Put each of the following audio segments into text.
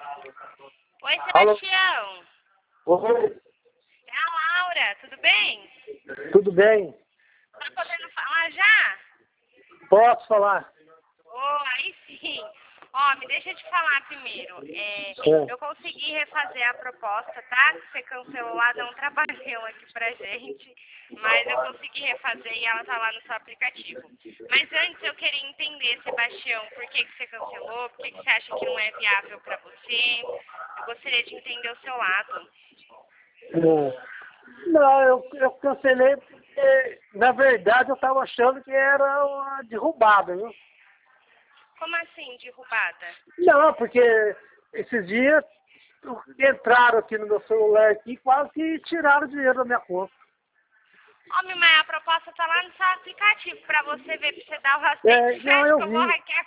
Oi, Alô? Sebastião. Oi, É a Laura, tudo bem? tudo bem? Tá podendo falar já? Posso falar? Oh, aí sim. Ó, me deixa te falar primeiro. É. Eu consegui refazer a proposta, tá? Que você cancelou lá, não trabalhou aqui pra gente. Mas eu consegui refazer e ela tá lá no seu aplicativo. Mas antes eu queria entender, Sebastião, por que você cancelou? Por que você acha que não é viável pra você? Eu gostaria de entender o seu lado. É. Não, eu cancelei porque, na verdade, eu estava achando que era uma derrubada, viu? Como assim, derrubada? Não, porque esses dias entraram aqui no meu celular aqui e quase que tiraram o dinheiro da minha conta. Homem, mas a proposta tá lá no seu aplicativo pra você ver, pra você dar o aceite. É, Você não, acha eu que eu vou vi. hackear?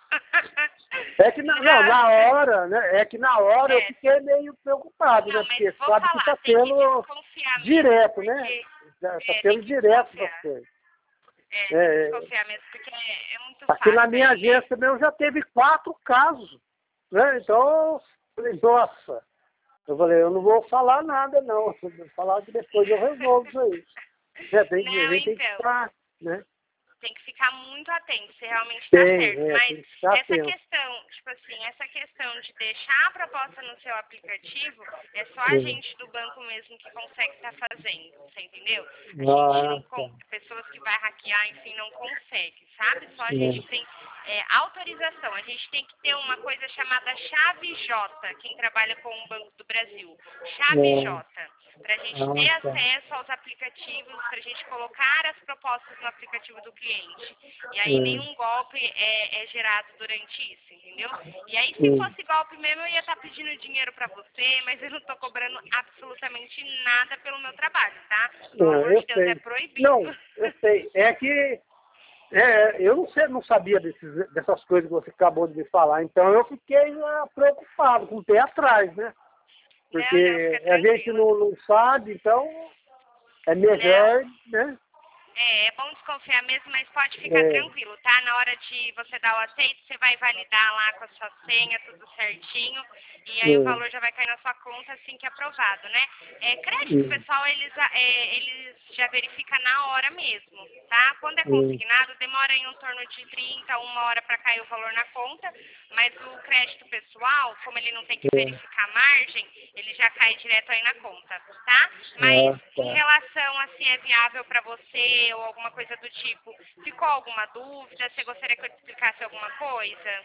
É que na hora, né? É que na hora eu É, fiquei meio preocupado, né? não, mas Porque vou sabe que falar, tá tem que tendo desconfiar mesmo, direto, né? porque Tá tem tendo que direto essas desconfiar. coisas. Tem que É, desconfiar mesmo, porque é muito aqui na fácil minha aí, né? agência mesmo já teve 4 casos, né? Então, eu falei, nossa, eu não vou falar nada não, eu vou falar que depois eu resolvo isso aí. É, a Não, gente tem que então. ficar, né? Tem que ficar muito atento se realmente está certo. Mas Tem que ficar essa atento. questão, tipo assim, essa questão de deixar a proposta no seu aplicativo, é só a É. gente do banco mesmo que consegue estar fazendo, você entendeu? A gente não, Tá. pessoas que vai hackear, enfim, não consegue, sabe? Só a gente É. tem autorização. A gente tem que ter uma coisa chamada chave J, quem trabalha com o Banco do Brasil. Chave É. J, para a gente ter Tá. acesso aos aplicativos, para a gente colocar as propostas no aplicativo do cliente. E aí É. nenhum golpe é gerado durante isso, entendeu? E aí se É. fosse golpe mesmo, eu ia estar pedindo dinheiro para você, mas eu não estou cobrando absolutamente nada pelo meu trabalho, tá? Pelo amor Eu de Deus, é sei. proibido. Não, eu sei. É que eu não sei, não sabia dessas coisas que você acabou de me falar, então eu fiquei preocupado, com o pé atrás, né? Não, Porque fica a gente tranquilo. não sabe, então é Não, melhor, né? é bom desconfiar mesmo, mas pode ficar É, tranquilo, tá? Na hora de você dar o aceite, você vai validar lá com a sua senha, tudo certinho, e aí o é, valor já vai cair na sua conta assim que aprovado, né? Crédito, é, pessoal, eles já verificam na hora mesmo, tá? Quando é é, consignado, demora em um torno de 30 a 1 hora para cair o valor na conta, mas o crédito pessoal, como ele não tem que é. verificar a margem, ele já cai direto aí na conta, tá? Mas em Tá. relação a se é viável para você ou alguma coisa do tipo, ficou alguma dúvida? Você gostaria que eu te explicasse alguma coisa?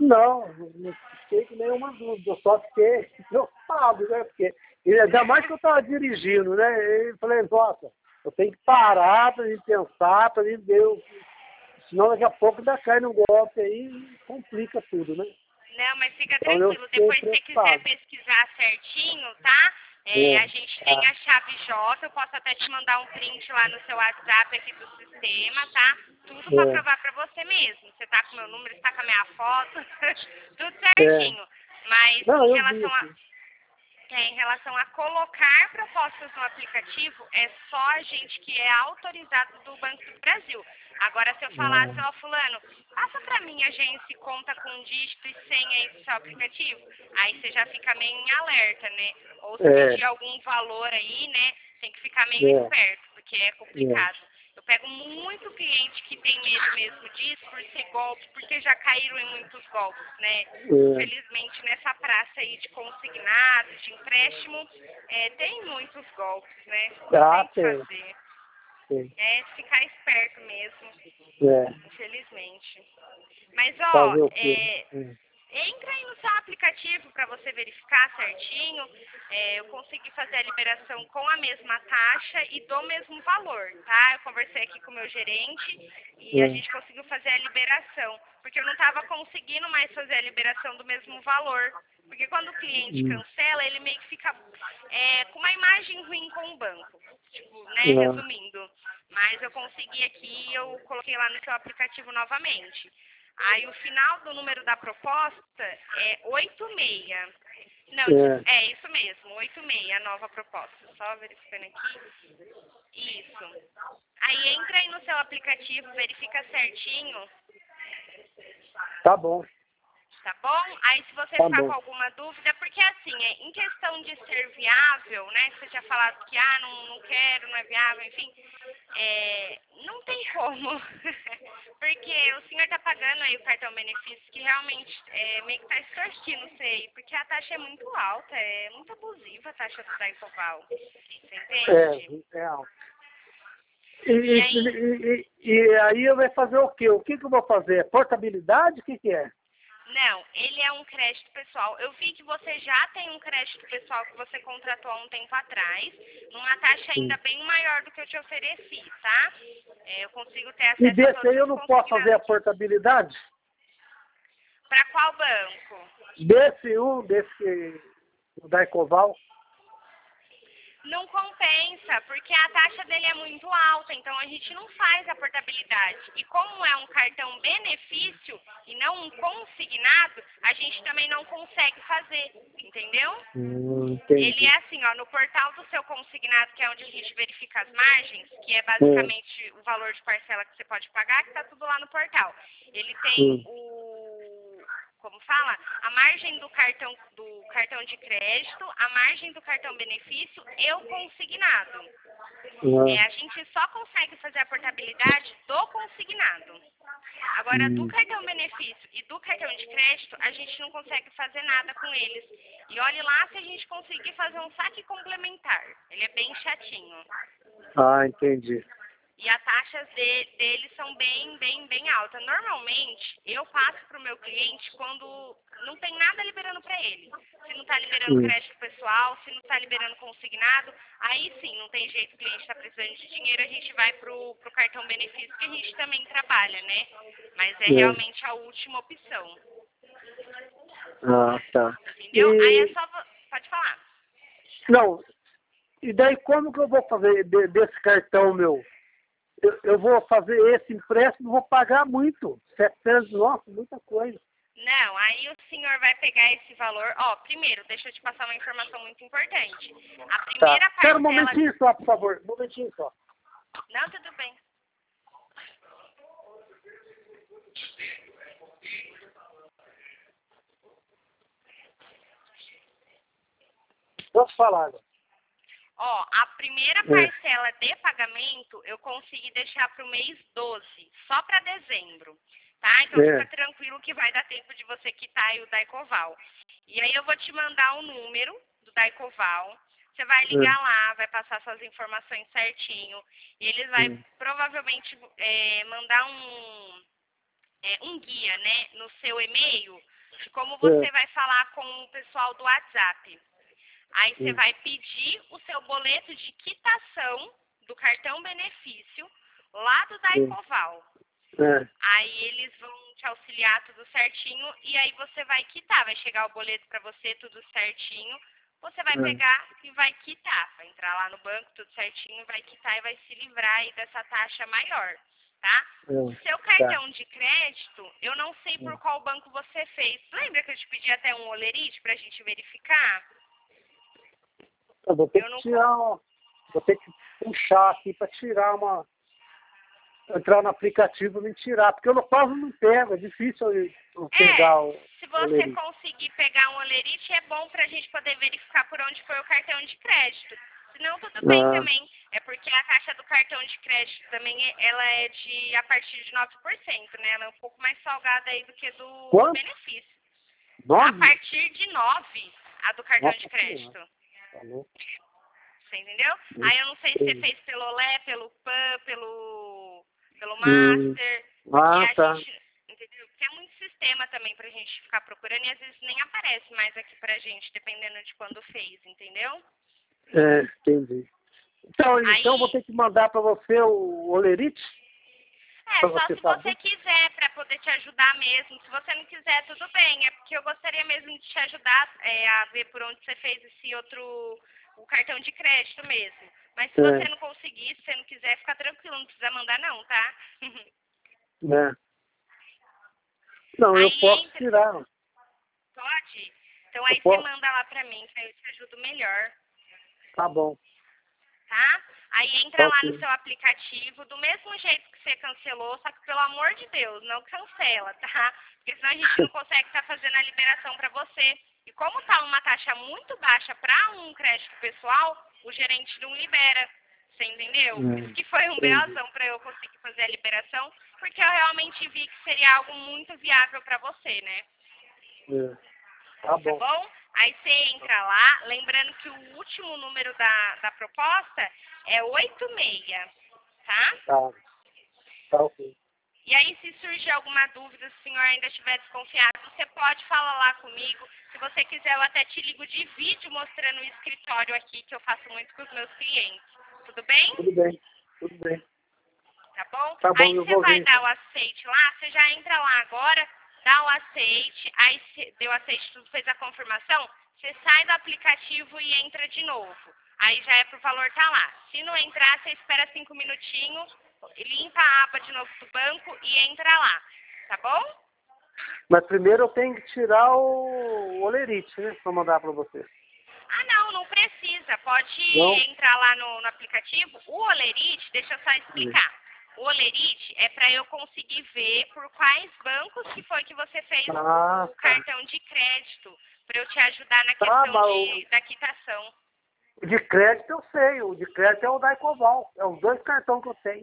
Não fiquei com nenhuma dúvida, eu só fiquei preocupado, né? Porque, e ainda mais que eu estava dirigindo, né? E falei, nossa, eu tenho que parar para gente pensar, para gente ver, senão daqui a pouco ainda cai no golpe aí e complica tudo, né? Não, mas fica Então eu tranquilo. fiquei Depois, se você quiser preocupado. pesquisar certinho, tá? É, A gente tem tá, a chave J. Eu posso até te mandar um print lá no seu WhatsApp aqui do sistema, tá? Tudo para é, provar para você mesmo. Você tá com meu número, você tá com a minha foto, tudo é. certinho. Mas Não, em eu vi relação a aqui. em relação a colocar propostas no aplicativo, é só a gente que é autorizado do Banco do Brasil. Agora, se eu falasse, ó, fulano, passa para mim agência e conta com dígito e senha aí do seu aplicativo, aí você já fica meio em alerta, né? Ou se É, pedir algum valor aí, né, tem que ficar meio é, esperto, porque é é, complicado. Eu pego muito cliente que tem medo mesmo disso, por ser golpe, porque já caíram em muitos golpes, né? é. Infelizmente, nessa praça aí de consignados, de empréstimo, tem muitos golpes, né? Não tem Ah, o que tem, fazer. tem. É ficar esperto mesmo, É, infelizmente. Mas, ó, fazer o quê? É. entra aí no seu aplicativo para você verificar certinho. Eu consegui fazer a liberação com a mesma taxa e do mesmo valor, tá? Eu conversei aqui com o meu gerente e a É. gente conseguiu fazer a liberação, porque eu não estava conseguindo mais fazer a liberação do mesmo valor. Porque quando o cliente Hum. cancela, ele meio que fica com uma imagem ruim com o banco. Tipo, né, É. resumindo. Mas eu consegui aqui, eu coloquei lá no seu aplicativo novamente. Aí o final do número da proposta é 86. Não, É. é isso mesmo, 86, a nova proposta. Só verificando aqui. Isso. Aí entra aí no seu aplicativo, verifica certinho. Tá bom. tá bom? Aí se você Tá ficar com bom. alguma dúvida, porque assim, em questão de ser viável, né, que você tinha falado que, não quero, não é viável, enfim, não tem como, porque o senhor tá pagando aí o cartão benefício, que realmente meio que tá extorquindo você aí, porque a taxa é muito alta, é muito abusiva a taxa do Daicoval, você entende? É alto. E aí... E aí eu vou fazer o quê? O que eu vou fazer? Portabilidade? O que é? Não, ele é um crédito pessoal. Eu vi que você já tem um crédito pessoal que você contratou há um tempo atrás, numa taxa ainda bem maior do que eu te ofereci, tá? Eu consigo ter E acesso a desse todos aí eu os não posso fazer a consignados. portabilidade? Para qual banco? Desse o Daicoval? Não compensa, porque a taxa dele é muito alta, então a gente não faz a portabilidade. E como é um cartão benefício e não um consignado, a gente também não consegue fazer, entendeu? Ele Entendi. é assim, ó, no portal do seu consignado, que é onde a gente verifica as margens, que é basicamente o valor de parcela que você pode pagar, que tá tudo lá no portal. Ele tem como fala, a margem do cartão de crédito, a margem do cartão benefício e o consignado. A gente só consegue fazer a portabilidade do consignado. Agora, do cartão benefício e do cartão de crédito, a gente não consegue fazer nada com eles. E olhe lá se a gente conseguir fazer um saque complementar. Ele é bem chatinho. Ah, entendi. E as taxas deles são bem altas. Normalmente, eu passo para o meu cliente quando não tem nada liberando para ele. Se não está liberando crédito pessoal, se não está liberando consignado, aí sim, não tem jeito, o cliente está precisando de dinheiro, a gente vai para o cartão benefício, que a gente também trabalha, né? Mas é realmente a última opção. Ah, tá. Entendeu? Aí é só... Pode falar. Não, e daí como que eu vou fazer desse cartão meu? Eu vou fazer esse empréstimo, vou pagar muito. 700, nossa, muita coisa. Não, aí o senhor vai pegar esse valor. Ó, primeiro, deixa eu te passar uma informação muito importante. A primeira parcela... Espera um momentinho só, por favor. Um momentinho só. Não, tudo bem. Posso falar agora? Ó, a primeira parcela de pagamento eu consegui deixar para o mês 12, só para dezembro, tá? Então fica tranquilo que vai dar tempo de você quitar aí o Daicoval. E aí eu vou te mandar o número do Daicoval, você vai ligar lá, vai passar suas informações certinho, e eles vão provavelmente mandar um guia, né, no seu e-mail, de como você vai falar com o pessoal do WhatsApp. Aí você vai pedir o seu boleto de quitação do cartão benefício lá do Daicoval. Aí eles vão te auxiliar tudo certinho e aí você vai quitar. Vai chegar o boleto para você tudo certinho. Você vai pegar e vai quitar. Vai entrar lá no banco tudo certinho, vai quitar e vai se livrar aí dessa taxa maior, tá? O seu cartão de crédito, eu não sei por qual banco você fez. Lembra que eu te pedi até um olerite pra gente verificar? Eu vou ter que vou ter que puxar aqui para tirar entrar no aplicativo e me tirar, porque eu quase não pego, é difícil eu pegar o se você olerite. conseguir pegar um olerite, é bom pra gente poder verificar por onde foi o cartão de crédito. Senão tudo bem também. É porque a taxa do cartão de crédito também, ela é a partir de 9%, né? Ela é um pouco mais salgada aí do que do benefício. 9? A partir de 9%, a do cartão de crédito. Você entendeu? Aí eu não sei se você fez pelo Olé, pelo PAN, pelo Master. A gente, entendeu? Porque é muito sistema também pra gente ficar procurando e às vezes nem aparece mais aqui pra gente, dependendo de quando fez, entendeu? Entendi. Então eu vou ter que mandar para você o olerite? Só se você quiser, para poder te ajudar mesmo. Se você não quiser, tudo bem. É porque eu gostaria mesmo de te ajudar a ver por onde você fez esse o cartão de crédito mesmo. Mas se você não conseguir, se você não quiser, fica tranquilo, não precisa mandar não, tá? Não, aí eu posso tirar. Pode? Então aí você manda lá pra mim, que aí eu te ajudo melhor. Tá bom. Tá? Aí entra lá no Ok. seu aplicativo, do mesmo jeito que você cancelou, só que pelo amor de Deus, não cancela, tá? Porque senão a gente não consegue estar fazendo a liberação para você. E como tá uma taxa muito baixa para um crédito pessoal, o gerente não libera. Você entendeu? Isso que foi um Entendi. razão para eu conseguir fazer a liberação, porque eu realmente vi que seria algo muito viável para você, né? É. Tá Tá bom. bom? Aí você entra lá, lembrando que o último número da proposta é 86, tá? Tá. Tá ok. E aí, se surgir alguma dúvida, se o senhor ainda estiver desconfiado, você pode falar lá comigo. Se você quiser, eu até te ligo de vídeo mostrando o escritório aqui, que eu faço muito com os meus clientes. Tudo bem? Tudo bem. Tudo bem. Tá bom? Tá bom, Aí eu você vou vai ver dar então. o aceite lá, você já entra lá agora, dá o aceite, aí deu o aceite, tudo, fez a confirmação, você sai do aplicativo e entra de novo. Aí já é pro valor tá lá. Se não entrar, você espera 5 minutinhos, limpa a aba de novo do banco e entra lá. Tá bom? Mas primeiro eu tenho que tirar o olerite, né? Pra mandar pra você. Ah, não, não precisa. Não? Pode entrar lá no aplicativo. O Olerite, deixa eu só explicar. O Olerite é para eu conseguir ver por quais bancos que foi que você fez Ah, o tá. cartão de crédito, para eu te ajudar na Tá, questão mas da quitação. o de crédito eu sei. O de crédito é o da Ecoval. É os dois cartões que eu tenho.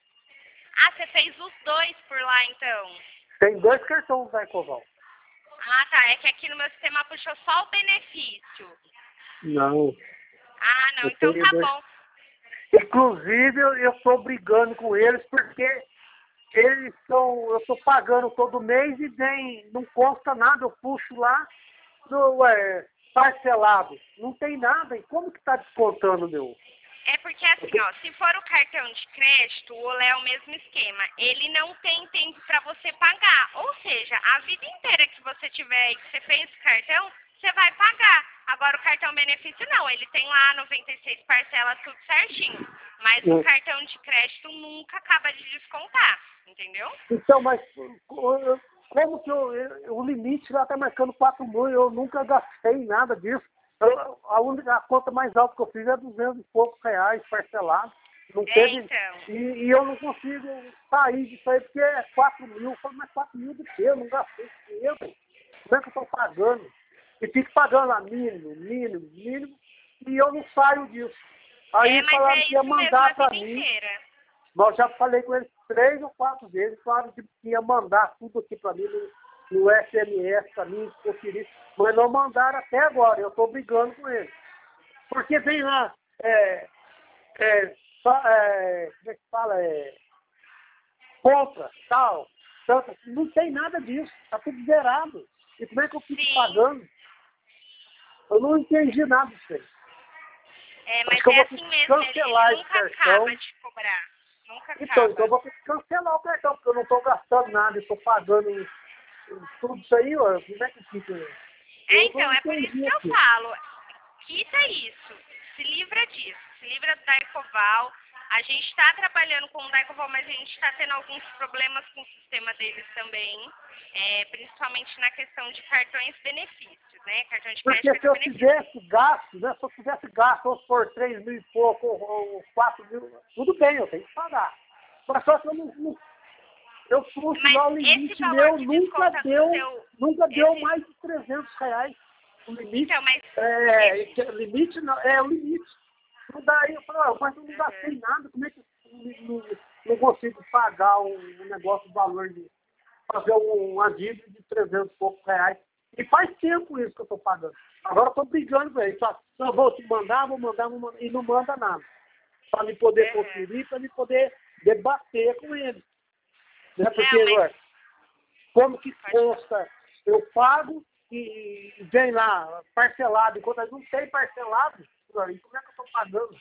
Ah, você fez os dois por lá, então. Tem dois cartões da Ecoval. Ah, tá. É que aqui no meu sistema puxou só o benefício. Não. Ah, não. Eu Então tenho tá dois. bom. Inclusive, eu estou brigando com eles porque eles estão, eu estou pagando todo mês e vem, não consta nada, eu puxo lá no parcelado. Não tem nada, e como que está descontando, meu? É porque assim, ó, se for o cartão de crédito, o Olé é o mesmo esquema. Ele não tem tempo para você pagar. Ou seja, a vida inteira que você tiver aí, que você fez esse cartão, você vai pagar. Agora o cartão benefício não, ele tem lá 96 parcelas tudo certinho. Mas o cartão de crédito nunca acaba de descontar, entendeu? Então, mas como que o limite lá está marcando 4 mil, eu nunca gastei nada disso. A conta mais alta que eu fiz é 200 e poucos reais parcelado. Não É, teve, então. e eu não consigo sair disso aí porque é 4 mil. Eu falo, mas 4 mil de quê? Eu não gastei dinheiro. Como é que eu estou pagando? E fico pagando lá mínimo, mínimo, mínimo, e eu não saio disso. Aí É, mas falaram é que ia isso mesmo mandar a para vida mim. inteira. Nós já falei com eles 3 ou 4 vezes, falaram que ia mandar tudo aqui para mim, no SMS, para mim, conferir, mas não mandaram até agora, eu estou brigando com eles. Porque vem lá, como é que fala, contra, tal, tanto, não tem nada disso, está tudo zerado. E como é que eu fico Sim. pagando? Eu não entendi nada disso aí. É, Acho mas que eu é vou ter assim que mesmo, ele cancelar esse nunca cartão. acaba de cobrar. Nunca Então eu acaba. vou ter que cancelar o cartão, porque eu não estou gastando nada, eu estou pagando tudo isso aí, ó. Como é que fica? É, Eu não então, é por isso entendi que eu aqui. falo. Quita isso. Se livra disso. Se livra do Daicoval. A gente está trabalhando com o Daicoval, mas a gente está tendo alguns problemas com o sistema deles também. Principalmente na questão de cartões benefícios, né? Cartão de crédito e Porque se cartão eu benefício. fizesse gasto, né? Se eu fizesse gasto, vamos por 3 mil e pouco, ou 4 mil, tudo bem, eu tenho que pagar. Mas só que eu não eu puxo Mas lá o esse limite valor meu, que desconta do seu... nunca deu Esse, mais de 300 reais. O limite, então, mas esse... limite não, é o limite. Não daí eu falo, mas eu não Uhum. gastei nada, como é que não consigo pagar um negócio do valor de fazer uma dívida de 300 e poucos reais? E faz tempo isso que eu estou pagando. Agora eu estou brigando com ele. Só, não, vou te mandar, vou mandar, e não manda nada. Para me poder Uhum. conferir, para me poder debater com ele. Né? Porque Não, mas... agora, como que Pode falar. consta, eu pago e vem lá parcelado, enquanto não tem parcelado, aí como é que eu estou pagando?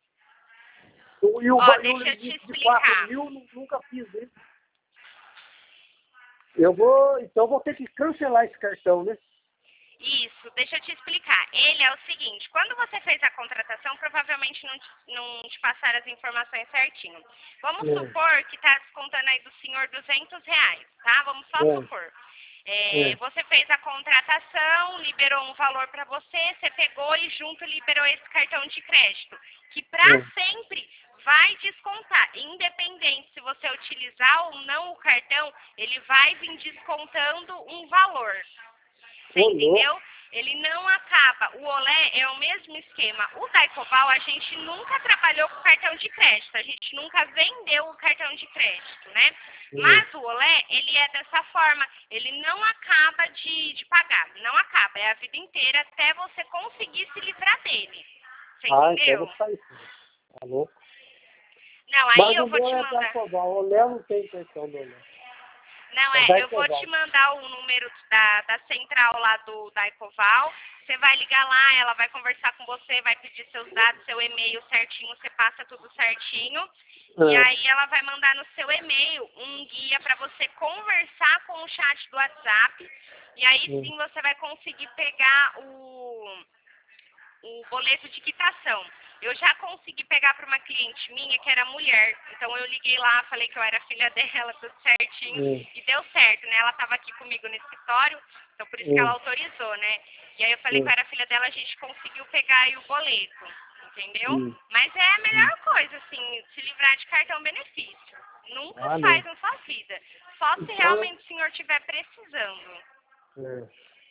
E Ó, o deixa eu te limite de 4 explicar. mil, nunca fiz isso. Então eu vou ter que cancelar esse cartão, né? Isso, deixa eu te explicar. Ele é o seguinte, quando você fez a contratação, provavelmente não te passaram as informações certinho. Vamos É, supor que está descontando aí do senhor R$ 200, tá? Vamos só é, supor. é, Você fez a contratação, liberou um valor para você, você pegou e junto liberou esse cartão de crédito. Que para é. sempre vai descontar. Independente se você utilizar ou não o cartão, ele vai vir descontando um valor. Você entendeu? Ele não acaba. O Olé é o mesmo esquema. O Daycoval, a gente nunca trabalhou com cartão de crédito. A gente nunca vendeu o cartão de crédito, né? Mas o Olé, ele é dessa forma. Ele não acaba de pagar. Não acaba. É a vida inteira até você conseguir se livrar dele. Você entendeu? Então vou sair. Tá louco? Não, aí Mas eu o vou meu te é mandar. Daycoval. O Léo não tem cartão do Léo. Não, eu vou Daycoval. te mandar o número da central lá do Daycoval. Você vai ligar lá, ela vai conversar com você, vai pedir seus dados, seu e-mail certinho, você passa tudo certinho. E aí ela vai mandar no seu e-mail um guia para você conversar com o chat do WhatsApp. E aí sim você vai conseguir pegar o boleto de quitação. Eu já consegui pegar para uma cliente minha que era mulher. Então eu liguei lá, falei que eu era filha dela, tudo certinho. E deu certo, né? Ela estava aqui comigo no escritório, então por isso que ela autorizou, né? E aí eu falei que eu era filha dela, a gente conseguiu pegar aí o boleto, entendeu? Mas é a melhor coisa, assim, se livrar de cartão benefício. Nunca faz na sua vida. Só se realmente o senhor estiver precisando.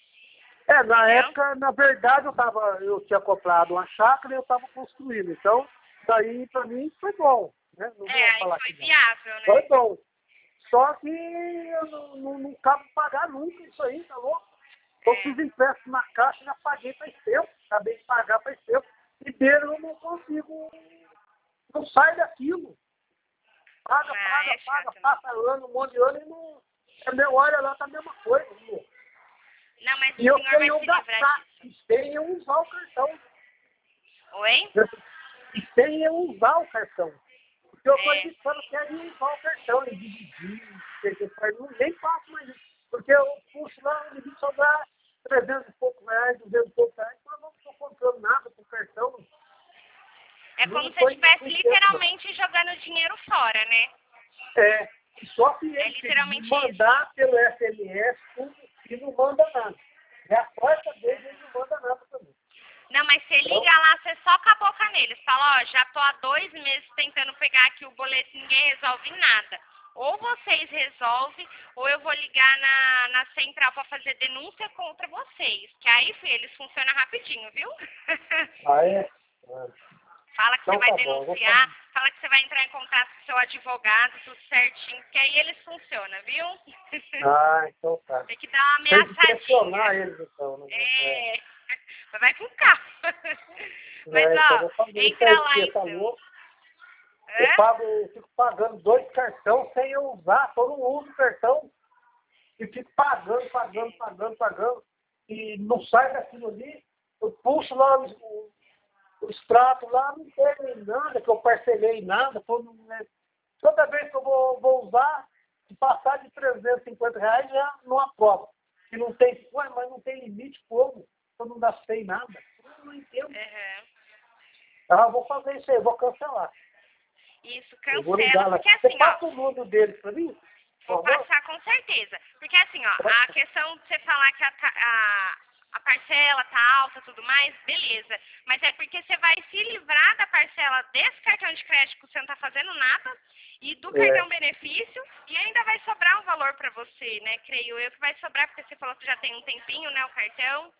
Na época, na verdade, eu tinha comprado uma chácara e eu estava construindo. Então, daí para mim foi bom. Né? Não vou falar aí foi que viável, né? Foi bom. Só que eu não acabo de pagar nunca isso aí, tá louco? Eu fiz empréstimo na caixa e já paguei faz tempo. Acabei de pagar faz tempo. E dele eu não consigo. Não sai daquilo. Paga, passa ano, um monte de ano e não. É meu, olha lá, tá a mesma coisa. Viu? Não, mas E eu o senhor vai tenho se gastar, livrar disso. sem eu usar o cartão. Oi? E sem eu usar o cartão. Porque eu estou evitando que ele usar o cartão, ele dividir, nem faço mais isso. Porque eu puxo lá, o limite só dá 300 e poucos reais, 200 e poucos reais, mas não estou comprando nada com o cartão. É como se você estivesse literalmente jogando dinheiro fora, né? Só que ele mandar pelo SMS, e não manda nada. É a quarta vez ele não manda nada para mim. Não, mas você liga lá, você só com a boca neles. Fala, já tô há 2 meses tentando pegar aqui o boleto, ninguém resolve nada. Ou vocês resolvem, ou eu vou ligar na central para fazer denúncia contra vocês. Que aí, filho, eles funcionam rapidinho, viu? Fala que você vai denunciar, fala que você vai entrar em contato com o seu advogado, tudo certinho, que aí eles funcionam, viu? Então tá. Tem que dar uma ameaçadinha. Tem que pressionar eles, então. Né? Mas vai com calma. Mas, entra lá, então. Eu fico pagando 2 cartões sem eu usar, eu não uso o cartão. E fico pagando. E não sai daquilo ali. Eu puxo lá o extrato lá, não tem nada, que eu parcelei nada. Toda vez que eu vou usar, se passar de 350 reais, já não aprovo. E não tem, mas não tem limite como? Eu não gastei nada. Eu não entendo. Eu vou fazer isso aí, eu vou cancelar. Isso, eu vou ligar cancela, lá. porque assim, Você passa o número deles pra mim? Vou passar com certeza. Porque assim, a questão de você falar que a parcela tá alta e tudo mais, beleza. Mas é porque você vai se livrar da parcela desse cartão de crédito que você não tá fazendo nada e do cartão benefício e ainda vai sobrar um valor pra você, né? Creio eu que vai sobrar, porque você falou que já tem um tempinho, né, o cartão.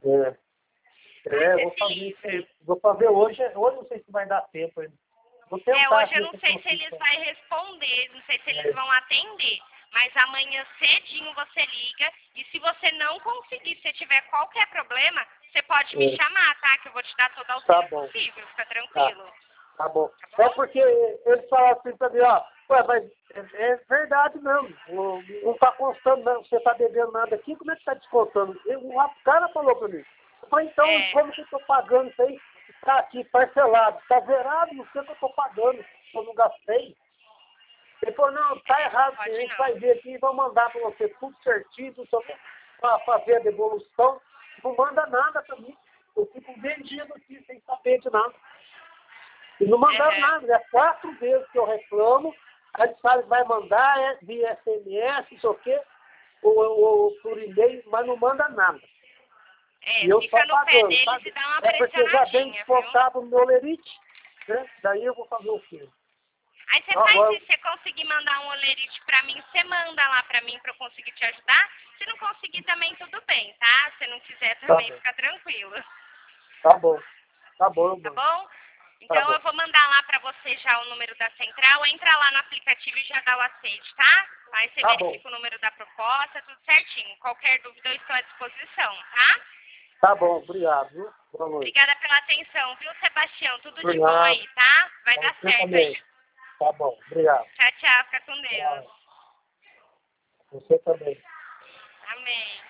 Vou fazer isso aí. Vou fazer hoje não sei se vai dar tempo ainda. Hoje eu não sei se eles vão responder, não sei se eles vão atender, mas amanhã cedinho você liga e se você não conseguir, se tiver qualquer problema, você pode me chamar, tá? Que eu vou te dar toda a auxílio possível, fica tranquilo. Tá bom. É porque eles falaram assim pra mim, mas é verdade mesmo, não tá constando não, você tá devendo nada aqui, como é que tá descontando? O cara falou pra mim. Eu falei, então, como que eu tô pagando isso aí? Tá aqui, parcelado, tá zerado, não sei o que eu tô pagando, eu não gastei. Ele falou, não, tá errado, a gente vai ver aqui e vai mandar pra você tudo certinho, pra fazer a devolução. Não manda nada pra mim. Eu fico vendido aqui, sem saber de nada. E não mandaram nada, é 4 vezes que eu reclamo, aí sabe, vai mandar via SMS, não sei o quê, ou por e-mail, mas não manda nada. E eu fica só no pé pagando, deles sabe? e dá uma porque já vem descontado no meu lerite. né? Daí eu vou fazer o quê? Aí você Agora- faz isso, você conseguir mandar um olerite pra mim, você manda lá pra mim pra eu conseguir te ajudar. Se não conseguir também, tudo bem, tá? Se não quiser também, bom. fica tranquilo. Tá bom. Tá bom, eu Tá mando. bom? Então bom. eu vou mandar lá pra você já o número da central. Entra lá no aplicativo e já dá o aceite, tá? Aí você Tá verifica o número da proposta, tudo certinho. Qualquer dúvida eu estou à disposição, tá? Tá bom, obrigado, viu? Boa noite. Obrigada pela atenção, viu, Sebastião? Tudo de bom Obrigado. aí, tá? Vai dar Você certo também. aí. Tá bom, obrigado. Tchau, tchau. Fica com Deus. Tchau. Você também. Amém.